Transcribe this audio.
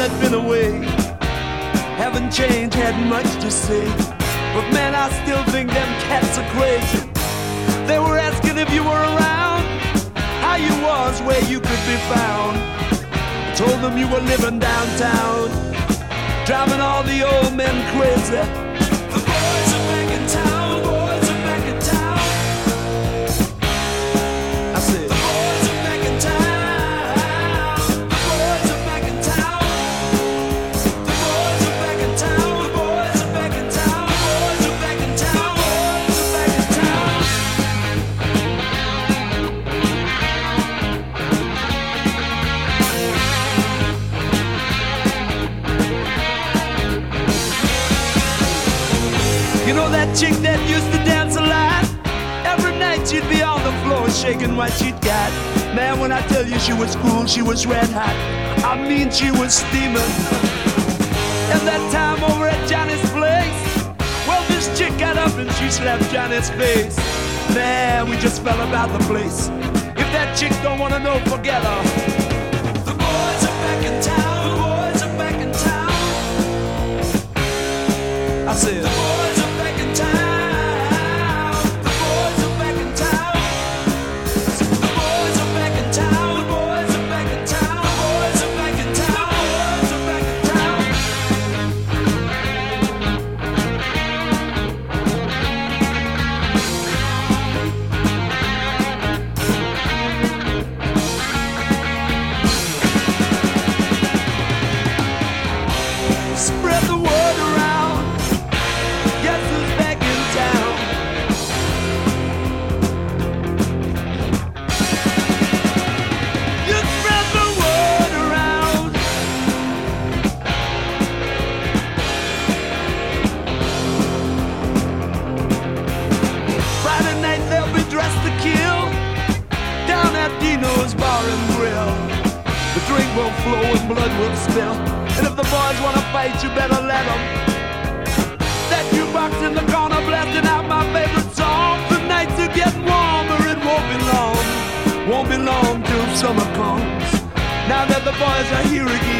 had been away, haven't changed, had much to say. But man, I still think them cats are crazy. They were asking if you were around, how you was, where you could be found. I told them you were living downtown, driving all the old men crazy. The boys are back in town, boys are back in town. I said, the boys are back in town, the boys are back in town. The boys are back in town, the boys are back in town, the boys are back in town, boys are back in town. You know that chick that used to dance a lot? Every night she'd be on the floor shaking what she'd got. Man, when I tell you she was cool, she was red hot. I mean, she was steaming. And that time over at Johnny's place, well, this chick got up and she slapped Johnny's face. Man, we just fell about the place. If that chick don't wanna know, forget her. The boys are back in town, the boys are back in town. I said, the boys are back in town, the boys are back in town. The boys are back in town, the boys are back in town, the boys are back in town, the boys are back in town. Spread the word around, guess who's back in town? You spread the word around. Friday night they'll be dressed to kill down at Dino's Bar and Grill. The drink will flow and blood will spill. And if the boys wanna fight, you better let them. That jukebox in the corner blasting out my favorite song. The nights are getting warmer, it won't be long till summer comes. Now that the boys are here again.